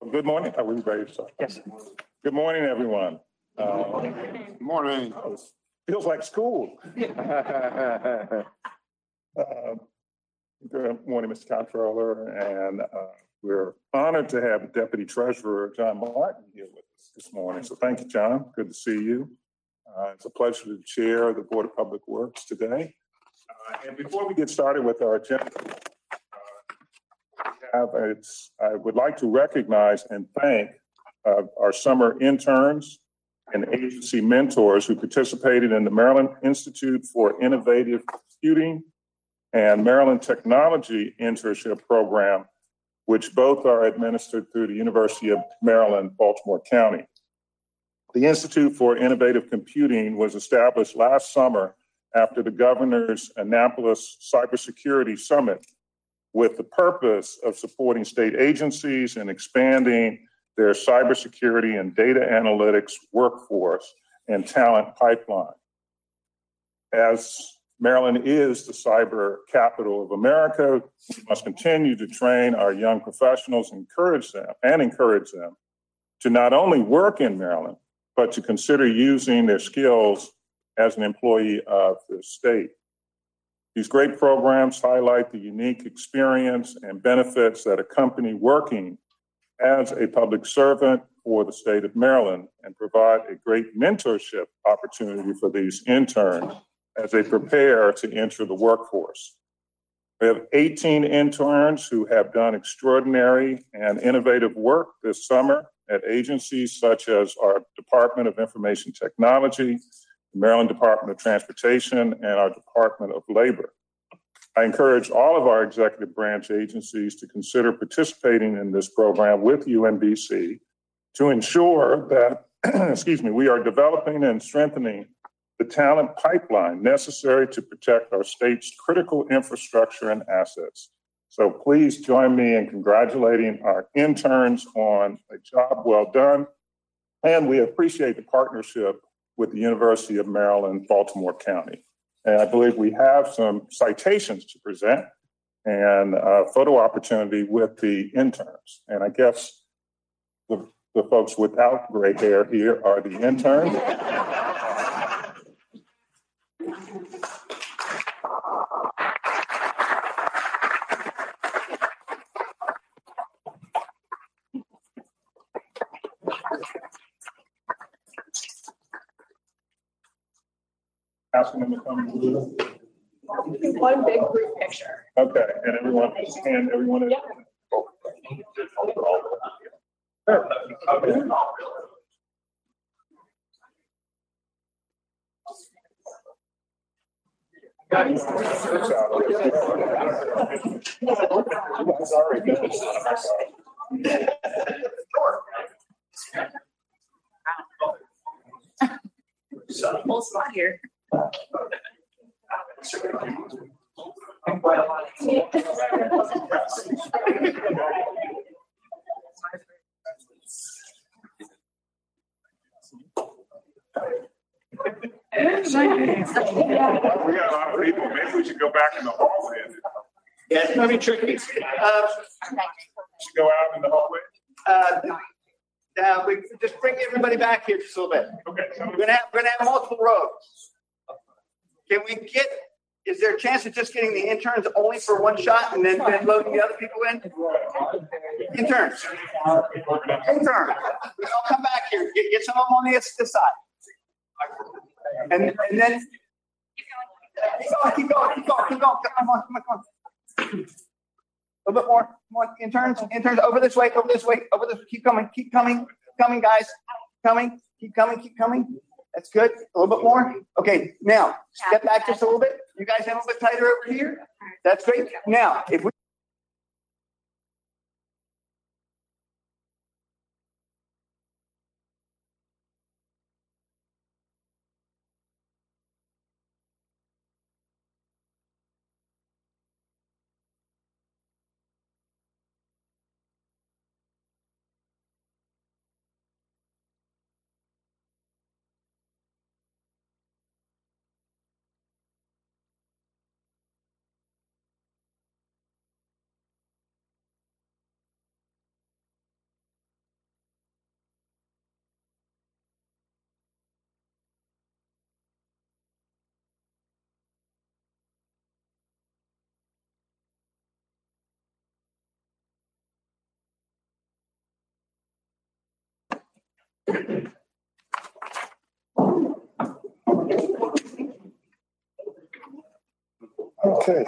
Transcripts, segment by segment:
Good morning. Are we ready to start? Yes. Good morning, everyone. Morning. Feels like school. Good morning, Mr. Comptroller, and we're honored to have Deputy Treasurer John Martin here with us this morning. So thank you, John. Good to see you. It's a pleasure to chair the Board of Public Works today. And before we get started with our agenda, I would like to recognize and thank our summer interns and agency mentors who participated in the Maryland Institute for Innovative Computing and Maryland Technology Internship Program, which both are administered through the University of Maryland, Baltimore County. The Institute for Innovative Computing was established last summer after the governor's Annapolis Cybersecurity Summit, with the purpose of supporting state agencies and expanding their cybersecurity and data analytics workforce and talent pipeline. As Maryland is the cyber capital of America, we must continue to train our young professionals and encourage them to not only work in Maryland, but to consider using their skills as an employee of the state. These great programs highlight the unique experience and benefits that accompany working as a public servant for the state of Maryland and provide a great mentorship opportunity for these interns as they prepare to enter the workforce. We have 18 interns who have done extraordinary and innovative work this summer at agencies such as our Department of Information Technology, the Maryland Department of Transportation, and our Department of Labor. I encourage all of our executive branch agencies to consider participating in this program with UMBC to ensure that, we are developing and strengthening the talent pipeline necessary to protect our state's critical infrastructure and assets. So please join me in congratulating our interns on a job well done. And we appreciate the partnership with the University of Maryland, Baltimore County. And I believe we have some citations to present and a photo opportunity with the interns. And I guess the folks without gray hair here are the interns. Asking them to come. One big group picture. Okay, and everyone is. Yeah. Full spot here. We got a lot of people. Maybe we should go back in the hallway. Yeah, it's gonna be tricky. We should go out in the hallway. We just bring everybody back here just a little bit. Okay. We're gonna have multiple rows. Can we get? Is there a chance of just getting the interns only for one shot and then loading the other people in? Interns. We all come back here. Get some of them on this side. And then keep going. Come on. A little bit more. Come on, interns, over this way. Keep coming, guys. Keep coming. That's good. A little bit more. Okay, now step back just a little bit. You guys have a little bit tighter over here. That's great. Now, if we Okay.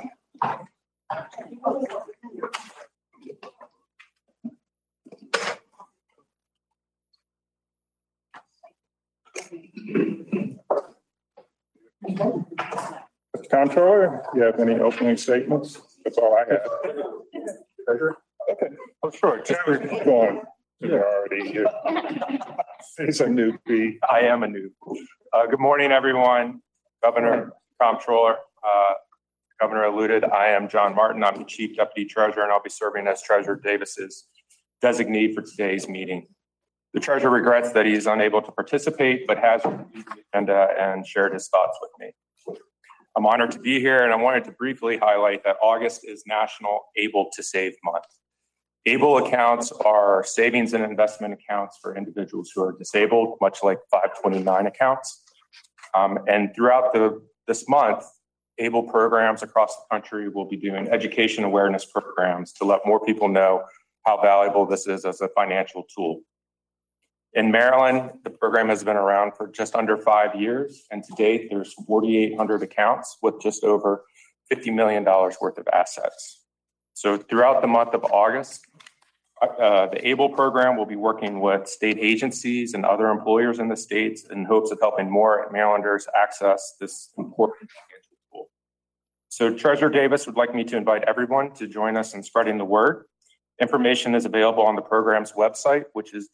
Mr. Comptroller, you have any opening statements? That's all I have. Treasurer? Okay. Oh, sure. Treasurer, keep going. You're already here. He's a newbie. I am a noob. Good morning, everyone. Governor, Comptroller, Governor alluded. I am John Martin. I'm the Chief Deputy Treasurer, and I'll be serving as Treasurer Davis's designee for today's meeting. The Treasurer regrets that he is unable to participate, but has reviewed the agenda and shared his thoughts with me. I'm honored to be here, and I wanted to briefly highlight that August is National Able to Save Month. ABLE accounts are savings and investment accounts for individuals who are disabled, much like 529 accounts. And throughout this month, ABLE programs across the country will be doing education awareness programs to let more people know how valuable this is as a financial tool. In Maryland, the program has been around for just under 5 years, and to date, there's 4,800 accounts with just over $50 million worth of assets. So throughout the month of August, the ABLE program will be working with state agencies and other employers in the states in hopes of helping more Marylanders access this important financial tool. So Treasurer Davis would like me to invite everyone to join us in spreading the word. Information is available on the program's website, which is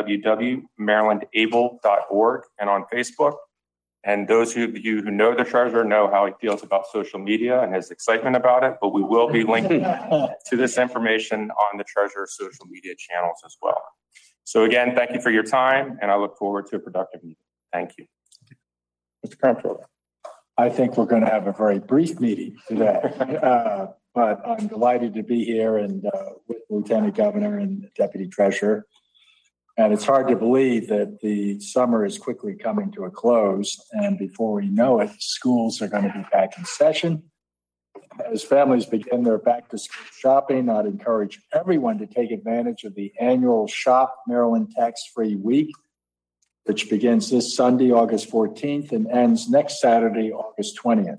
www.marylandable.org, and on Facebook. And those of you who know the Treasurer know how he feels about social media and his excitement about it, but we will be linking to this information on the Treasurer's social media channels as well. So again, thank you for your time, and I look forward to a productive meeting. Thank you. Mr. Comptroller. I think we're going to have a very brief meeting today, but I'm delighted to be here and with Lieutenant Governor and Deputy Treasurer. And it's hard to believe that the summer is quickly coming to a close. And before we know it, schools are going to be back in session. As families begin their back to school shopping, I'd encourage everyone to take advantage of the annual Shop Maryland Tax-Free Week, which begins this Sunday, August 14th, and ends next Saturday, August 20th.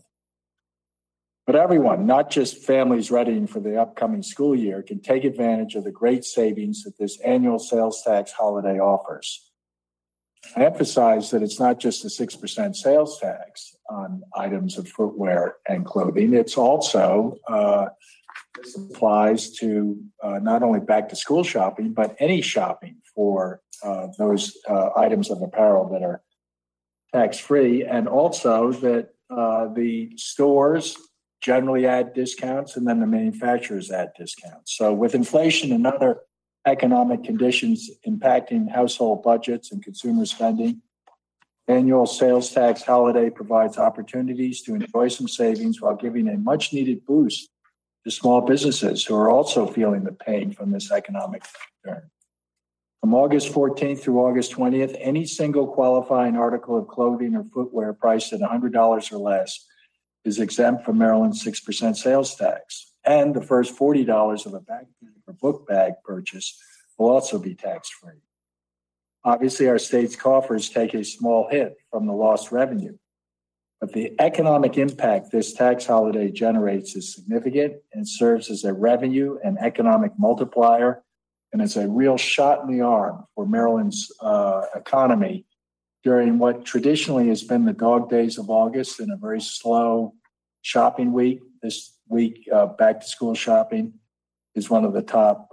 But everyone, not just families readying for the upcoming school year, can take advantage of the great savings that this annual sales tax holiday offers. I emphasize that it's not just a 6% sales tax on items of footwear and clothing. It's also, this applies to not only back to school shopping, but any shopping for those items of apparel that are tax-free, and also that the stores generally add discounts, and then the manufacturers add discounts. So with inflation and other economic conditions impacting household budgets and consumer spending, annual sales tax holiday provides opportunities to enjoy some savings while giving a much-needed boost to small businesses who are also feeling the pain from this economic downturn. From August 14th through August 20th, any single qualifying article of clothing or footwear priced at $100 or less is exempt from Maryland's 6% sales tax. And the first $40 of a backpack or book bag purchase will also be tax-free. Obviously, our state's coffers take a small hit from the lost revenue, but the economic impact this tax holiday generates is significant and serves as a revenue and economic multiplier, and is a real shot in the arm for Maryland's economy during what traditionally has been the dog days of August and a very slow shopping week. This week, back to school shopping is one of the top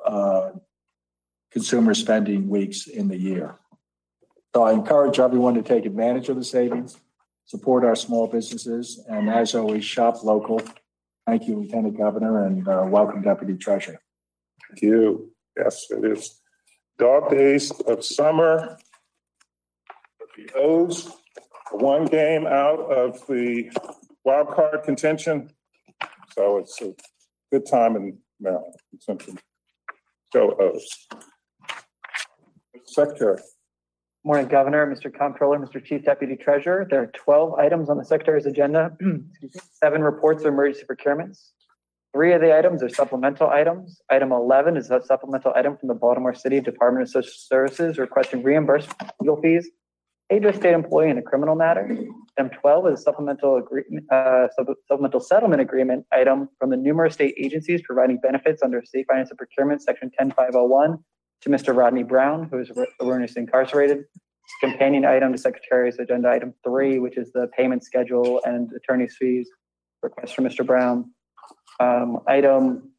consumer spending weeks in the year. So I encourage everyone to take advantage of the savings, support our small businesses, and as always, shop local. Thank you, Lieutenant Governor, and welcome, Deputy Treasurer. Thank you. Yes, it is dog days of summer. The O's, one game out of the wild card contention. So it's a good time in Maryland. Go O's. Secretary. Morning, Governor, Mr. Comptroller, Mr. Chief Deputy Treasurer. There are 12 items on the Secretary's agenda. 7 reports of emergency procurements, 3 of the items are supplemental items. Item 11 is a supplemental item from the Baltimore City Department of Social Services requesting reimbursement of legal fees paid to a state employee in a criminal matter. Item 12 is a supplemental settlement agreement item from the numerous state agencies providing benefits under State Finance and Procurement, Section 10501, to Mr. Rodney Brown, who is erroneously incarcerated. Companion item to Secretary's agenda item 3, which is the payment schedule and attorney's fees request for Mr. Brown. Item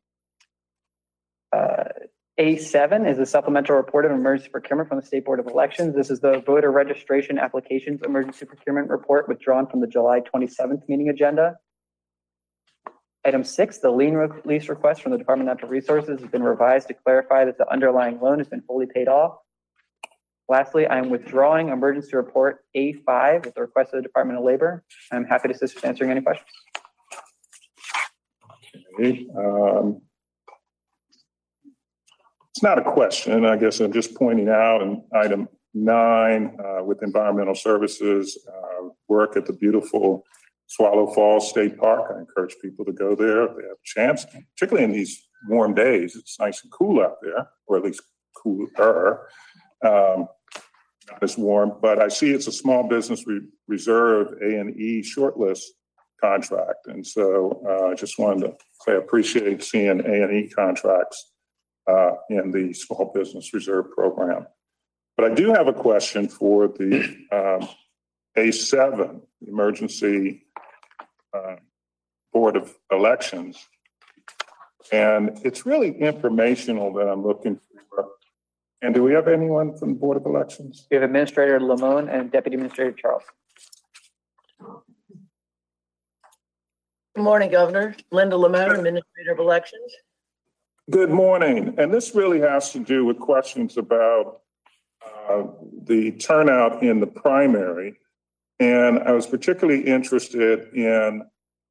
A7 is a supplemental report of emergency procurement from the State Board of Elections. This is the voter registration applications emergency procurement report withdrawn from the July 27th meeting agenda. Item 6, the lien release request from the Department of Natural Resources has been revised to clarify that the underlying loan has been fully paid off. Lastly, I am withdrawing emergency report A5 at the request of the Department of Labor. I'm happy to assist with answering any questions. Okay. It's not a question. I guess I'm just pointing out in item 9 with environmental services, work at the beautiful Swallow Falls State Park. I encourage people to go there if they have a chance, particularly in these warm days. It's nice and cool out there, or at least cooler. Not as warm, but I see it's a small business reserve A&E shortlist contract. And so I just wanted to say I appreciate seeing A&E contracts in the small business reserve program. But I do have a question for the A7, Emergency Board of Elections. And it's really informational that I'm looking for. And do we have anyone from the Board of Elections? We have Administrator Lamone and Deputy Administrator Charles. Good morning, Governor. Linda Lamone, Administrator of Elections. Good morning. And this really has to do with questions about the turnout in the primary. And I was particularly interested in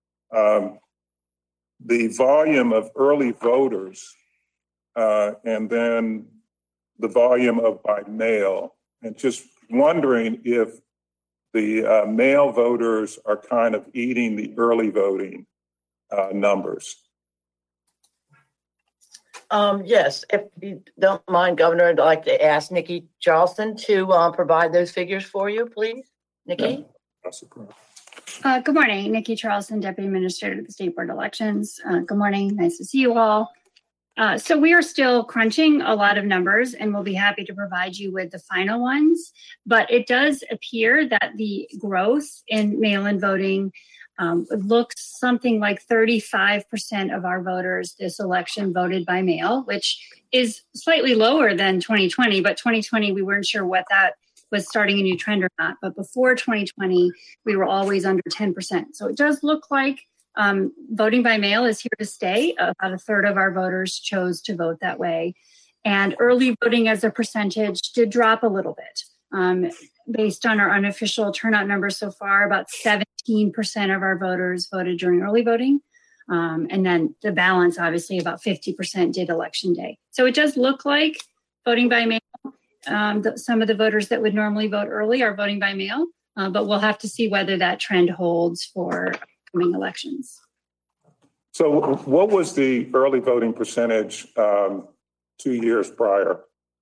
the volume of early voters and then the volume of by mail, and just wondering if the mail voters are kind of eating the early voting numbers. Yes, if you don't mind, Governor, I'd like to ask Nikki Charleston to provide those figures for you, please. Nikki? Yeah, good morning. Nikki Charleston, Deputy Administrator of the State Board of Elections. Good morning. Nice to see you all. So we are still crunching a lot of numbers, and we'll be happy to provide you with the final ones. But it does appear that the growth in mail-in voting looks something like 35% of our voters this election voted by mail, which is slightly lower than 2020. But 2020, we weren't sure what that was starting a new trend or not. But before 2020, we were always under 10%. So it does look like voting by mail is here to stay. About a third of our voters chose to vote that way. And early voting as a percentage did drop a little bit. Based on our unofficial turnout numbers so far, about 17% of our voters voted during early voting. And then the balance, obviously, about 50% did election day. So it does look like voting by mail. Some of the voters that would normally vote early are voting by mail, but we'll have to see whether that trend holds for upcoming elections. So what was the early voting percentage 2 years prior?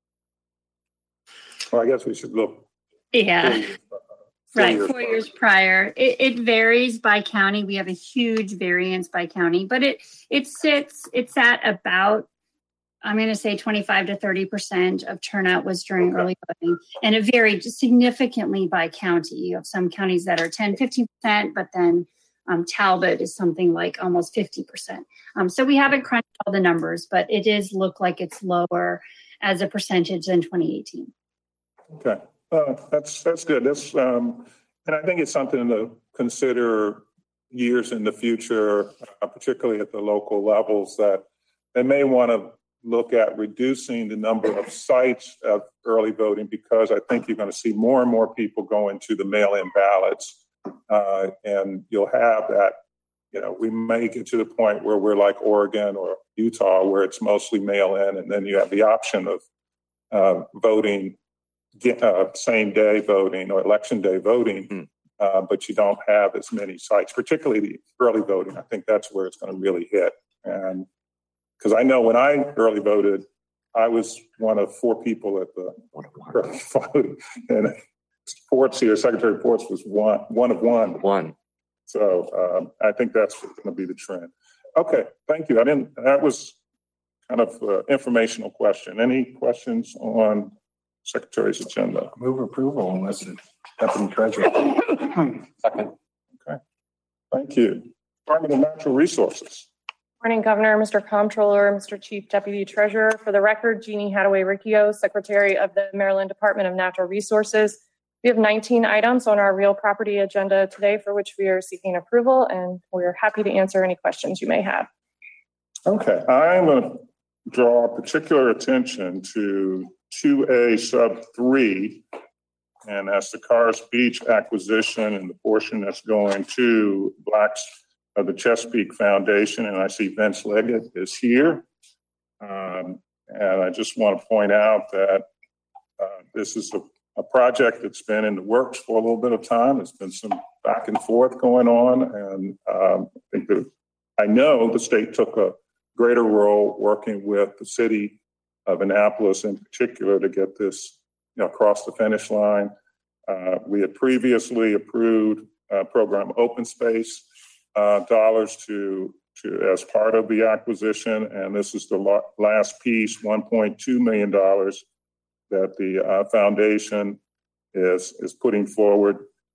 Well, I guess we should look. Yeah, right. 4 years prior. It varies by county. We have a huge variance by county, but it's at about, I'm going to say 25 to 30% of turnout was during early voting. And it varied significantly by county. You have some counties that are 10, 15%, but then Talbot is something like almost 50%. So we haven't crunched all the numbers, but it does look like it's lower as a percentage than 2018. Okay, that's good. That's and I think it's something to consider years in the future, particularly at the local levels, that they may want to look at reducing the number of sites of early voting, because I think you're going to see more and more people going to the mail-in ballots, and you'll have that. We may get to the point where we're like Oregon or Utah, where it's mostly mail-in, and then you have the option of voting, same day voting or election day voting, but you don't have as many sites, particularly the early voting. I think that's where it's going to really hit. And because I know when I early voted, I was one of 4 people at the early vote, and Ports here, Secretary Ports was one of one. So I think that's going to be the trend. Okay, thank you. That was kind of an informational question. Any questions on Secretary's agenda? Move approval unless the Deputy Treasurer. Second. Okay, thank you. Department of Natural Resources. Morning, Governor, Mr. Comptroller, Mr. Chief Deputy Treasurer. For the record, Jeannie Hadaway-Riccio, Secretary of the Maryland Department of Natural Resources. We have 19 items on our real property agenda today for which we are seeking approval, and we're happy to answer any questions you may have. Okay, I'm going to draw particular attention to 2A sub 3, and that's the Cars Beach acquisition and the portion that's going to Blacks of the Chesapeake Foundation. And I see Vince Leggett is here. And I just want to point out that this is a project that's been in the works for a little bit of time. There's been some back and forth going on. And I know the state took a greater role working with the city of Annapolis in particular to get this across the finish line. We had previously approved program Open Space dollars to as part of the acquisition, and this is the last piece, $1.2 million that the foundation is putting forward.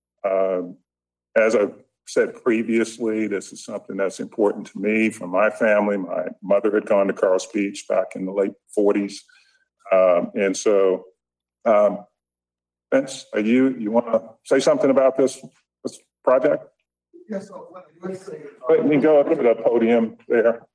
As I've said previously, this is something that's important to me, for my family. My mother had gone to Carl's Beach back in the late 40s. And so, Vince, you want to say something about this project? Yes, Let me go up to the podium there.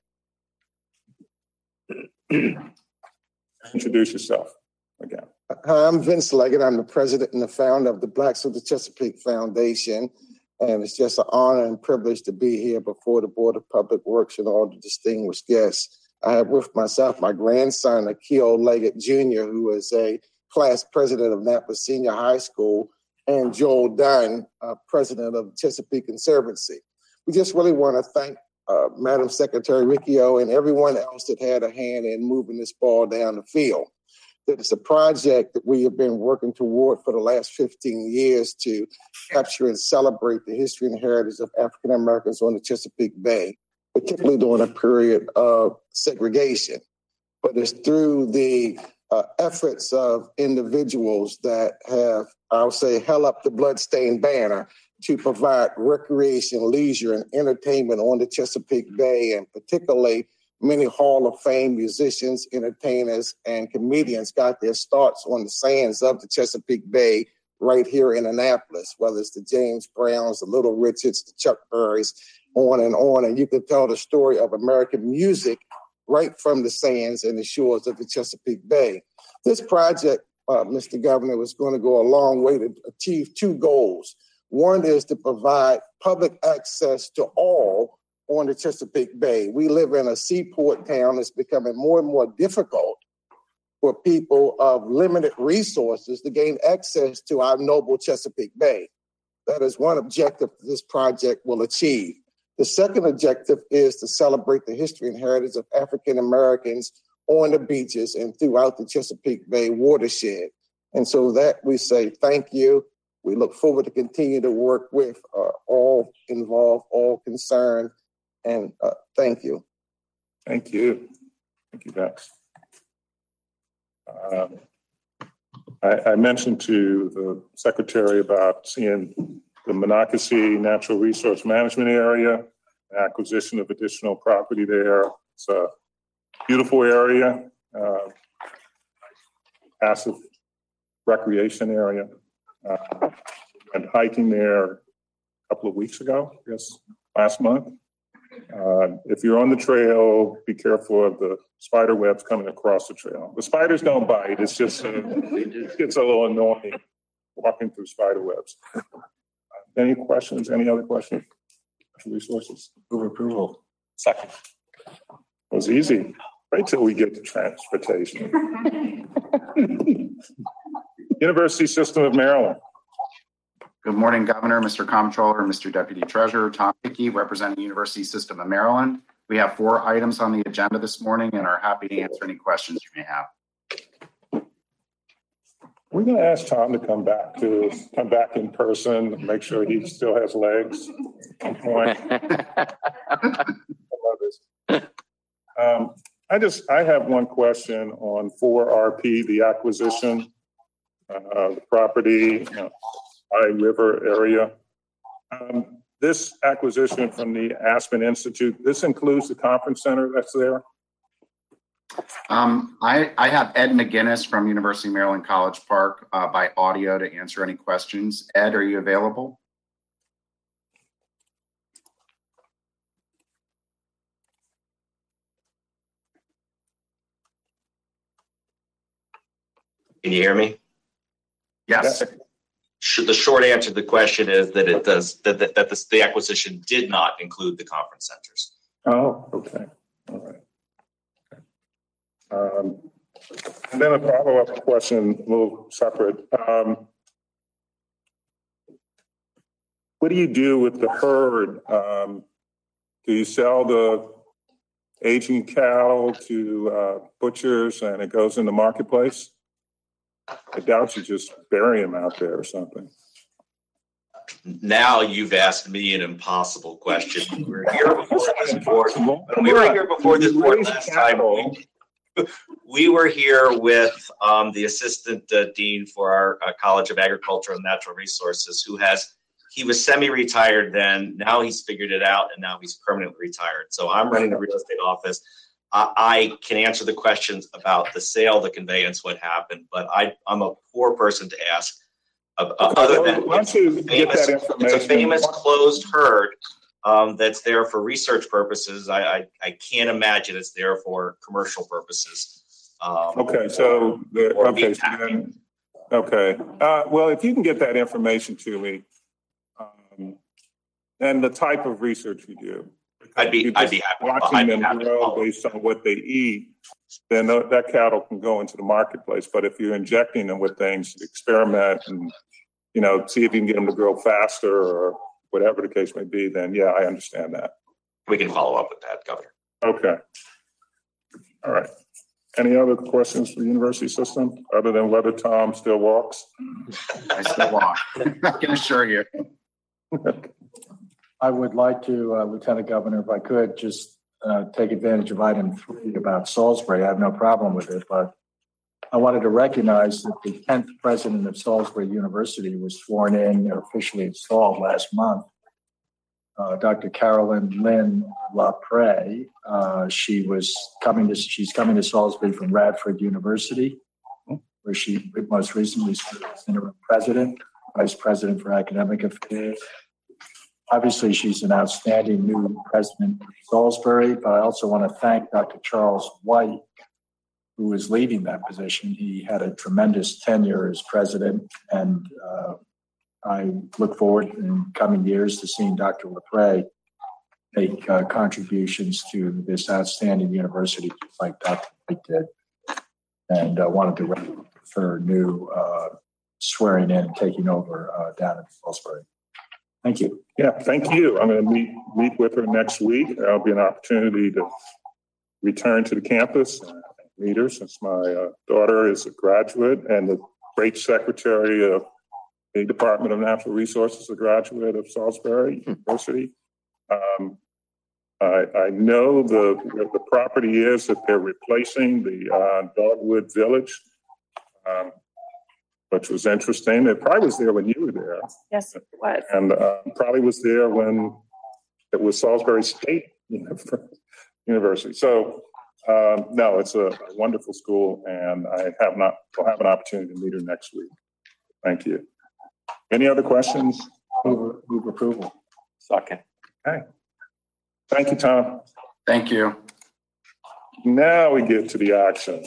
Introduce yourself again. Hi, I'm Vince Leggett. I'm the president and the founder of the Blacks of the Chesapeake Foundation. And it's just an honor and privilege to be here before the Board of Public Works and all the distinguished guests. I have with myself my grandson, Akil Leggett Jr., who is a class president of Napa Senior High School, and Joel Dunn, president of Chesapeake Conservancy. We just really want to thank Madam Secretary Riccio and everyone else that had a hand in moving this ball down the field. That it's a project that we have been working toward for the last 15 years to capture and celebrate the history and heritage of African Americans on the Chesapeake Bay, particularly during a period of segregation. But it's through the efforts of individuals that have, I'll say, held up the bloodstained banner to provide recreation, leisure, and entertainment on the Chesapeake Bay, and particularly many Hall of Fame musicians, entertainers, and comedians got their starts on the sands of the Chesapeake Bay right here in Annapolis, whether it's the James Browns, the Little Richards, the Chuck Berrys, on. And you can tell the story of American music right from the sands and the shores of the Chesapeake Bay. This project, Mr. Governor, was going to go a long way to achieve 2 goals. One is to provide public access to all on the Chesapeake Bay. We live in a seaport town that's becoming more and more difficult for people of limited resources to gain access to our noble Chesapeake Bay. That is one objective this project will achieve. The second objective is to celebrate the history and heritage of African Americans on the beaches and throughout the Chesapeake Bay watershed. And so that we say thank you. We look forward to continue to work with all involved, all concerned, and thank you. Thank you. Thank you, Vex. I mentioned to the Secretary about seeing the Monocacy Natural Resource Management Area, acquisition of additional property there. It's a beautiful area, passive recreation area. And hiking there a couple of weeks ago, I guess last month. If you're on the trail, be careful of the spider webs coming across the trail. The spiders don't bite. It's just it gets a little annoying walking through spider webs. Any questions? Any other questions? Resources. Move approval. Second. It was easy. Wait till we get to transportation. University System of Maryland. Good morning, Governor, Mr. Comptroller, Mr. Deputy Treasurer, Tom Hickey, representing University System of Maryland. We have 4 items on the agenda this morning and are happy to answer any questions you may have. We're going to ask Tom to come back in person, make sure he still has legs. I have one question on 4RP, the acquisition, the property, High River area. This acquisition from the Aspen Institute, this includes the conference center that's there? I have Ed McGinnis from University of Maryland College Park by audio to answer any questions. Ed, are you available? Can you hear me? Yes. The short answer to the question is that it does, the acquisition did not include the conference centers. Oh, okay. All right. And then a follow-up question, a little separate. What do you do with the herd? Do you sell the aging cattle to butchers and it goes in the marketplace? I doubt you just bury them out there or something. Now you've asked me an impossible question. We were here before this board. When we were here before this board last time, we were here with the assistant dean for our College of Agriculture and Natural Resources, he was semi-retired then. Now he's figured it out, and now he's permanently retired. So I'm running the real estate office. I can answer the questions about the sale, the conveyance, what happened, but I'm a poor person to ask. Other than it's a famous closed herd that's there for research purposes. I can't imagine it's there for commercial purposes. Well, if you can get that information to me, and the type of research you do, I'd be happy. Watching them grow based on what they eat, then that cattle can go into the marketplace. But if you're injecting them with things, experiment and see if you can get them to grow faster or whatever the case may be, then yeah, I understand that. We can follow up with that, Governor. Okay. All right. Any other questions for the university system other than whether Tom still walks? I still walk. I can assure you. I would like to, Lieutenant Governor, if I could, just take advantage of item 3 about Salisbury. I have no problem with it, but I wanted to recognize that the 10th president of Salisbury University was sworn in or officially installed last month. Dr. Carolyn Lynn LaPre. She's coming to Salisbury from Radford University, where she most recently served as interim president, vice president for academic affairs. Obviously, she's an outstanding new president of Salisbury, but I also want to thank Dr. Charles White, who is leading that position. He had a tremendous tenure as president, and I look forward in coming years to seeing Dr. LaPre make contributions to this outstanding university, just like Dr. White did. And I wanted to recognize her new swearing in and taking over down in Salisbury. Thank you. Yeah, thank you. I'm going to meet with her next week. There'll be an opportunity to return to the campus and meet her, since my daughter is a graduate and the great secretary of the Department of Natural Resources, a graduate of Salisbury University. I know the property is that they're replacing the Dogwood Village, which was interesting. It probably was there when you were there. Yes, it was. And probably was there when it was Salisbury State University. So, no, it's a wonderful school, and will have an opportunity to meet her next week. Thank you. Any other questions? Move approval. Second. Okay. Thank you, Tom. Thank you. Now we get to the action.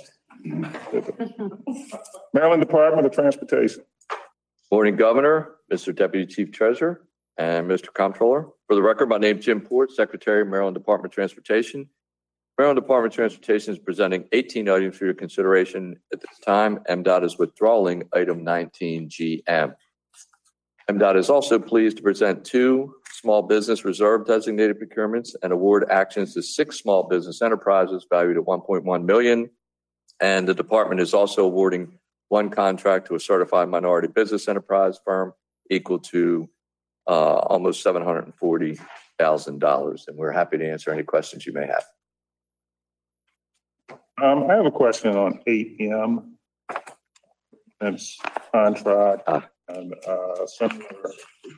Maryland Department of Transportation. Morning, Governor, Mr. Deputy Chief Treasurer, and Mr. Comptroller. For the record, my name is Jim Port, Secretary of Maryland Department of Transportation. Maryland Department of Transportation is presenting 18 items for your consideration at this time. MDOT is withdrawing item 19GM. MDOT is also pleased to present 2 small business reserve designated procurements and award actions to 6 small business enterprises valued at $1.1 million. And the department is also awarding 1 contract to a certified minority business enterprise firm equal to almost $740,000. And we're happy to answer any questions you may have. I have a question on 8M. It's contract and similar.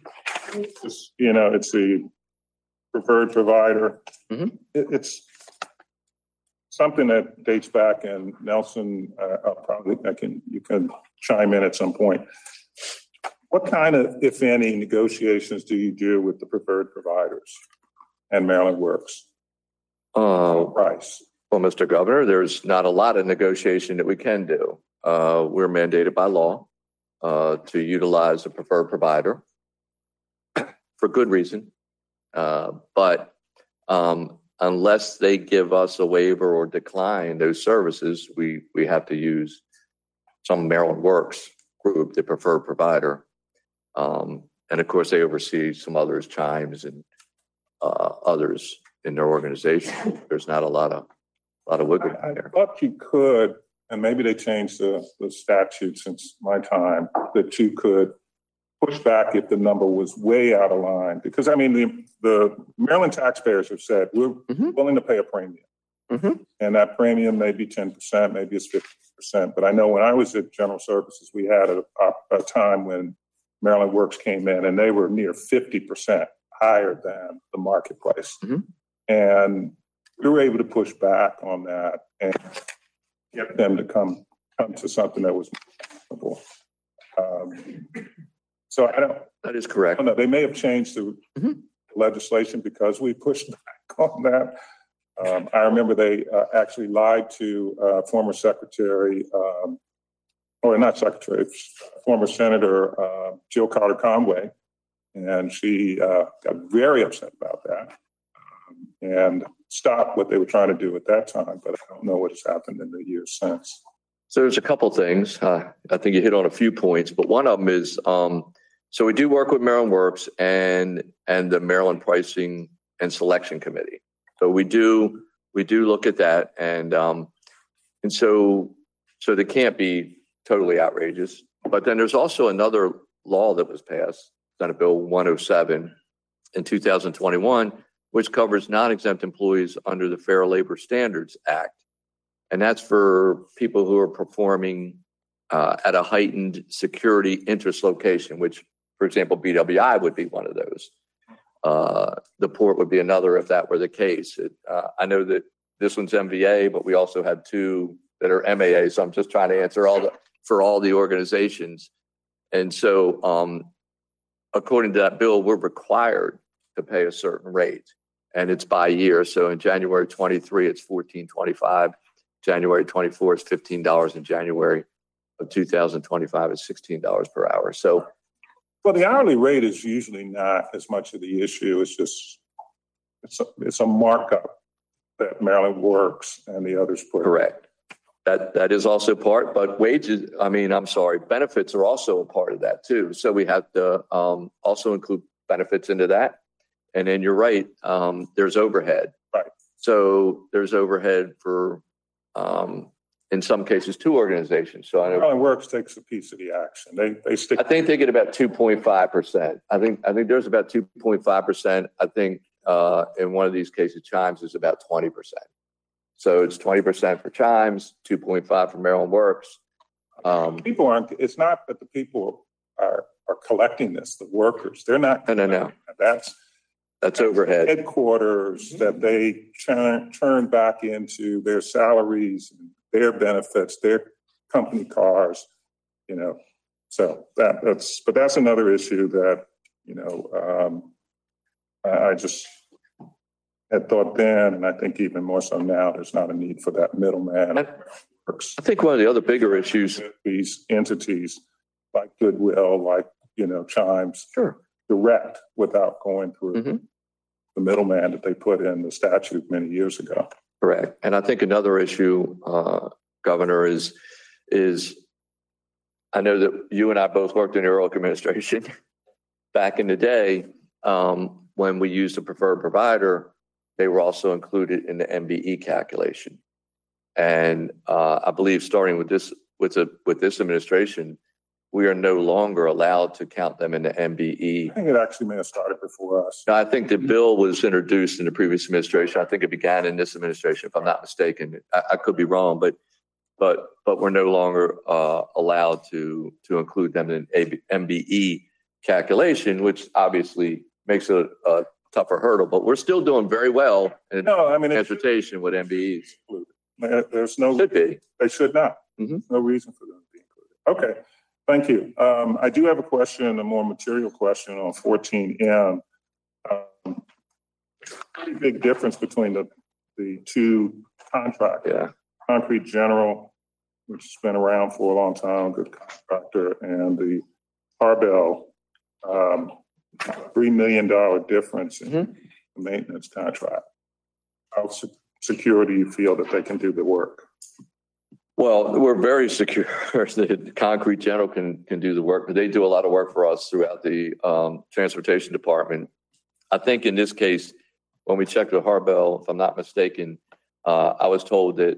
It's the preferred provider. Mm-hmm. It's something that dates back, and Nelson, you can chime in at some point. What kind of, if any, negotiations do you do with the preferred providers and Maryland Works? Price. Well, Mr. Governor, there's not a lot of negotiation that we can do. We're mandated by law to utilize a preferred provider for good reason. But unless they give us a waiver or decline those services, we have to use some Maryland Works group, the preferred provider. And of course, they oversee some others, Chimes and others in their organization. There's not a lot of wiggle room there. I thought you could, and maybe they changed the statute since my time, that you could push back if the number was way out of line. Because, I mean, the Maryland taxpayers have said, we're willing to pay a premium. Mm-hmm. And that premium may be 10%, maybe it's 50%. But I know when I was at General Services, we had a time when Maryland Works came in and they were near 50% higher than the marketplace. Mm-hmm. And we were able to push back on that and get them to come to something that was reasonable. So I don't. That is correct. I don't know. They may have changed the legislation because we pushed back on that. I remember they actually lied to former Secretary, or not Secretary, former Senator Jill Carter Conway, and she got very upset about that and stopped what they were trying to do at that time. But I don't know what has happened in the years since. So there's a couple things. I think you hit on a few points, but one of them is so we do work with Maryland Works and the Maryland Pricing and Selection Committee. So we do look at that, and so they can't be totally outrageous. But then there's also another law that was passed, Senate Bill 107 in 2021, which covers non-exempt employees under the Fair Labor Standards Act, and that's for people who are performing at a heightened security interest location, which, for example, BWI would be one of those. The port would be another if that were the case. I know that this one's MVA, but we also have 2 that are MAA. So I'm just trying to answer for all the organizations. And so according to that bill, we're required to pay a certain rate, and it's by year. So in January 23, it's $14.25. January 24 is $15, and January of 2025 is $16 per hour. So, well, the hourly rate is usually not as much of the issue. It's just it's a markup that Maryland Works and the others put. Correct. That is also part, but benefits are also a part of that too. So we have to also include benefits into that. And then you're right, there's overhead. Right. So there's overhead for, in some cases, 2 organizations. So I know Maryland Works takes a piece of the action. They stick. I think they get about 2.5%. I think there's about 2.5%. I think in one of these cases, Chimes is about 20%. So it's 20% for Chimes, 2.5 for Maryland Works. People aren't. It's not that the people are collecting this. The workers, they're not. No. That's overhead. Headquarters that they turn back into their salaries, their benefits, their company cars. So that's another issue that I just had thought then, and I think even more so now, there's not a need for that middleman. I think one of the other bigger issues, these entities like Goodwill, like, Chimes, sure, direct without going through the middleman that they put in the statute many years ago. Correct. And I think another issue, Governor, is I know that you and I both worked in the Ehrlich administration back in the day. when we used a preferred provider, they were also included in the MBE calculation. And I believe starting with this administration, we are no longer allowed to count them in the MBE. I think it actually may have started before us. I think the bill was introduced in the previous administration. I think it began in this administration, if I'm not mistaken. I could be wrong, but we're no longer allowed to include them in MBE calculation, which obviously makes it a tougher hurdle. But we're still doing very well in transportation with MBEs. There's no, should be. They should not. Mm-hmm. No reason for them to be included. Okay, thank you. I do have a question, a more material question on 14M. Pretty big difference between the two contracts. Yeah. Concrete General, which has been around for a long time, good contractor, and the Harbell, $3 million difference in the maintenance contract. How secure do you feel that they can do the work? Well, we're very secure that Concrete General can do the work, but they do a lot of work for us throughout the transportation department. I think in this case, when we checked with Harbell, if I'm not mistaken, I was told that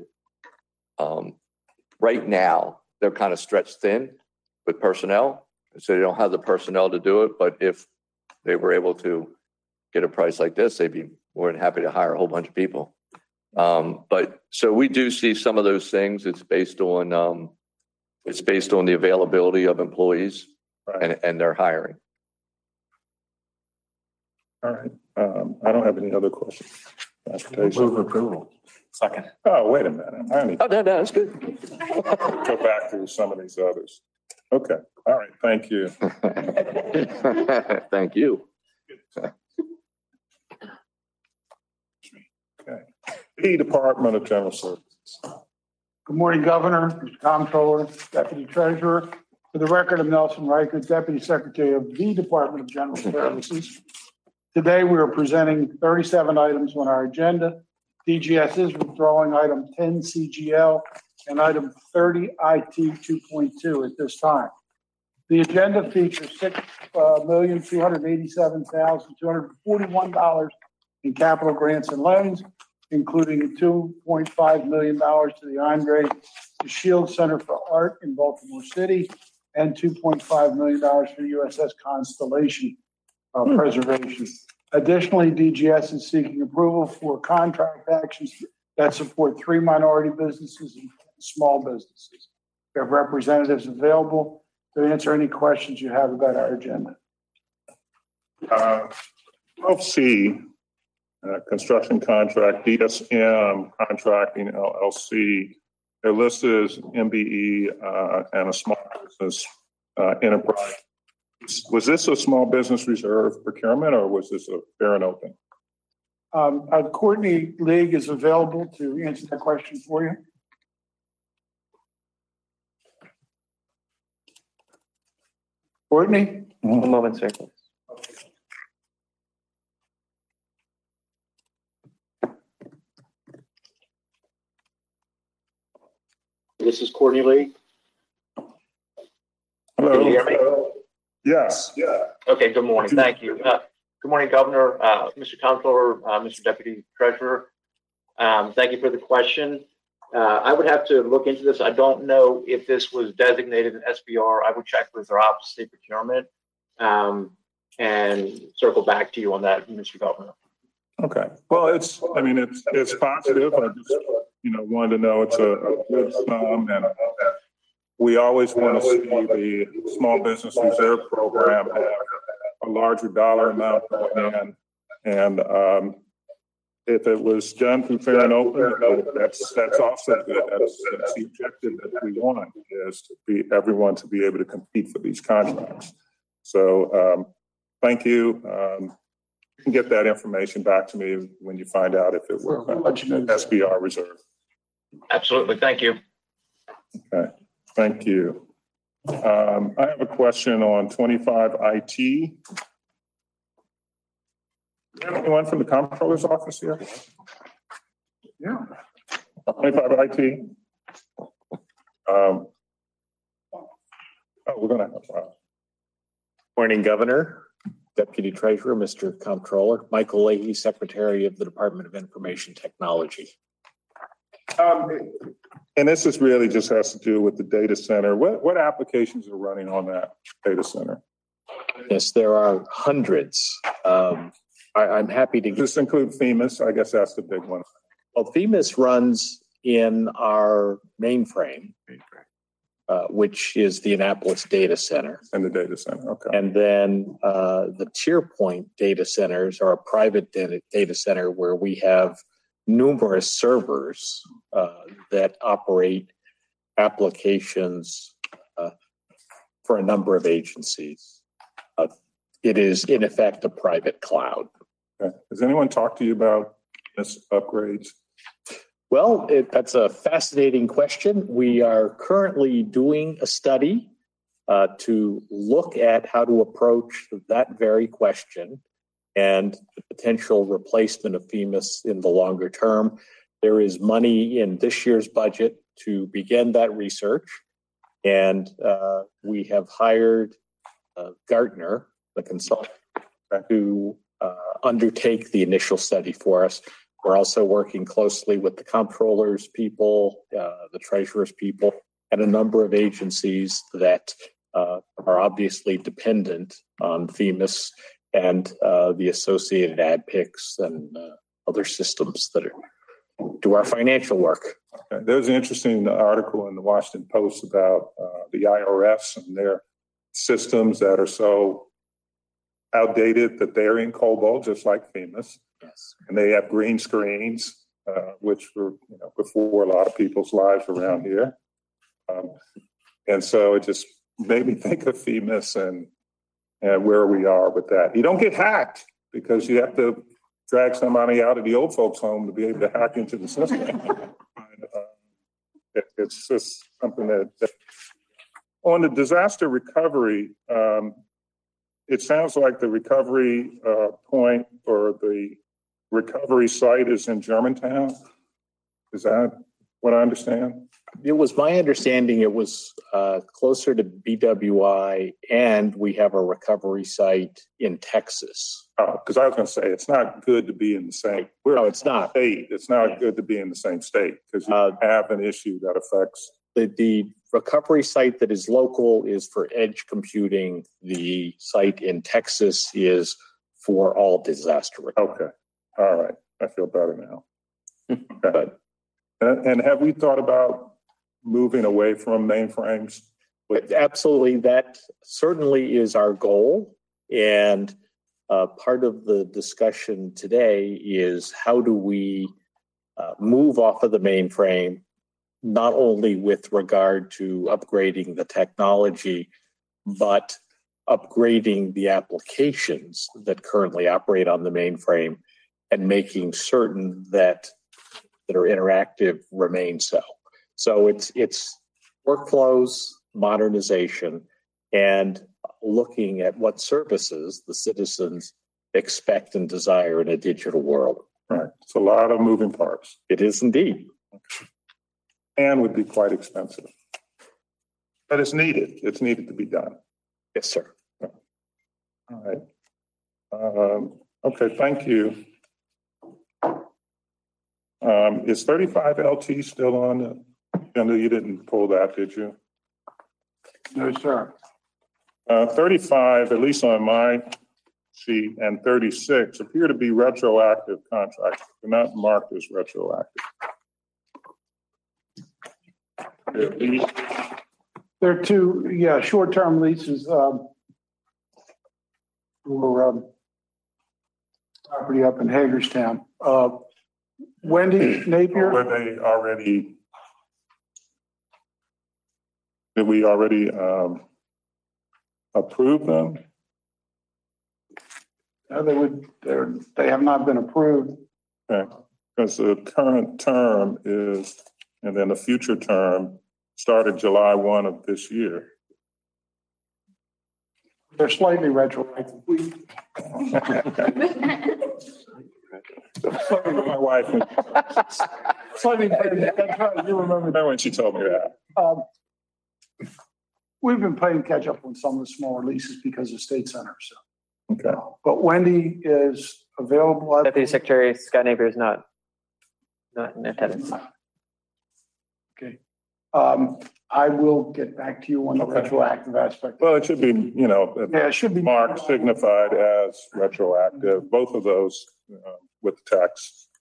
right now they're kind of stretched thin with personnel, so they don't have the personnel to do it. But if they were able to get a price like this, they'd be more than happy to hire a whole bunch of people. But so we do see some of those things. It's based on the availability of employees, right, and their hiring. All right. I don't have any other questions. Transportation. Move approval. Second. Oh, wait a minute. I need no, that's good. go back through some of these others. Okay. All right. Thank you. Thank you. Okay. The Department of General Services. Good morning, Governor, Mr. Comptroller, Deputy Treasurer. For the record, I'm Nelson Riker, Deputy Secretary of the Department of General Services. Today, we are presenting 37 items on our agenda. DGS is withdrawing item 10 CGL and item 30 IT 2.2 at this time. The agenda features $6,287,241 in capital grants and loans, including $2.5 million to the Andre Shield Center for Art in Baltimore City and $2.5 million for the USS Constellation preservation. Additionally, DGS is seeking approval for contract actions that support 3 minority businesses and small businesses. We have representatives available to answer any questions you have about our agenda. 12C, construction contract, DSM Contracting LLC. They're listed as MBE and a small business enterprise. Was this a small business reserve procurement or was this a fair and open? Courtney League is available to answer that question for you. Courtney? One moment, sir. This is Courtney Lee. Hello. Can you hear me? Yes. Yeah. Okay, good morning. Thank you. Good morning, Governor, Mr. Comptroller, Mr. Deputy Treasurer. Thank you for the question. I would have to look into this. I don't know if this was designated an SBR. I would check with our Office of State Procurement and circle back to you on that, Mr. Governor. Okay. Well, it's positive. I just, wanted to know it's a good sum, and we always want to see the Small Business Reserve Program have a larger dollar amount going in. And if it was done through fair and open, that's also good. That's the objective that we want, is to be everyone to be able to compete for these contracts. So thank you. You can get that information back to me when you find out if it were SBR reserve. Absolutely. Thank you. Okay. Thank you. I have a question on 25 IT. Do you have anyone from the Comptroller's office here? Yeah. 25 IT. We're going to have Morning, Governor. Deputy Treasurer, Mr. Comptroller. Michael Leahy, Secretary of the Department of Information Technology. And this is really just has to do with the data center. What applications are running on that data center? Yes, there are hundreds. I'm happy to. Does this include FEMAS? I guess that's the big one. Well, FEMAS runs in our mainframe, which is the Annapolis data center. And the data center, okay. And then the TierPoint data centers are a private data center where we have numerous servers that operate applications for a number of agencies. It is, in effect, a private cloud. Okay. Has anyone talked to you about this upgrades? Well, that's a fascinating question. We are currently doing a study to look at how to approach that very question and the potential replacement of FEMAS in the longer term. There is money in this year's budget to begin that research, and we have hired Gartner, the consultant, to undertake the initial study for us. We're also working closely with the comptroller's people, the treasurer's people, and a number of agencies that are obviously dependent on FEMAS and the associated AdPICs and other systems that do our financial work. Okay. There's an interesting article in the Washington Post about the IRS and their systems that are so outdated that they're in COBOL, just like FEMAS. Yes. And they have green screens, which were before a lot of people's lives around here. And so it just made me think of FEMAS and where we are with that. You don't get hacked because you have to drag somebody out of the old folks' home to be able to hack into the system. It's just something that on the disaster recovery, it sounds like the recovery point or the recovery site is in Germantown. Is that what I understand? It was my understanding it was closer to BWI, and we have a recovery site in Texas. Oh, because I was going to say it's not good to be in the same. No, it's not. State. It's not good to be in the same state because you have an issue that affects. The recovery site that is local is for edge computing. The site in Texas is for all disaster recovery. Okay. All right. I feel better now. Okay. And have we thought about moving away from mainframes? Absolutely. That certainly is our goal. And part of the discussion today is how do we move off of the mainframe, not only with regard to upgrading the technology, but upgrading the applications that currently operate on the mainframe and making certain that are interactive remain so. So it's workflows, modernization, and looking at what services the citizens expect and desire in a digital world. Right. It's a lot of moving parts. It is indeed. And would be quite expensive. But it's needed. It's needed to be done. Yes, sir. All right. Okay, thank you. Is 35 LT still on the agenda? You didn't pull that, did you? No, sir. 35, at least on my sheet, and 36 appear to be retroactive contracts. They're not marked as retroactive. There are two, short-term leases for property up in Hagerstown. Wendy Napier. Were they already? Did we already approve them? No, they have not been approved. Okay, because the current term is, and then the future term started July 1 of this year. They're slightly retroactive. My wife. Slightly, that's right. You remember that when she told me that. We've been playing catch up on some of the smaller leases because of State Center. So Okay. But Wendy is available. Deputy Secretary Scott Napier is not in attendance. Okay. I will get back to you on the retroactive aspect. Well, it should be, it should be marked, signified as retroactive, both of those with the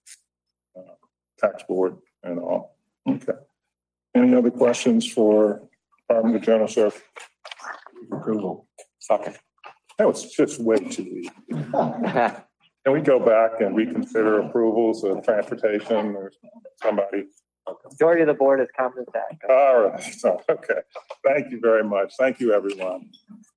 tax board and all. Okay. Any other questions for Department of General Services? Approval. Second. That was just way too easy. Can we go back and reconsider approvals of transportation or somebody? Majority of the board is competent to act. All right. So, okay. Thank you very much. Thank you, everyone.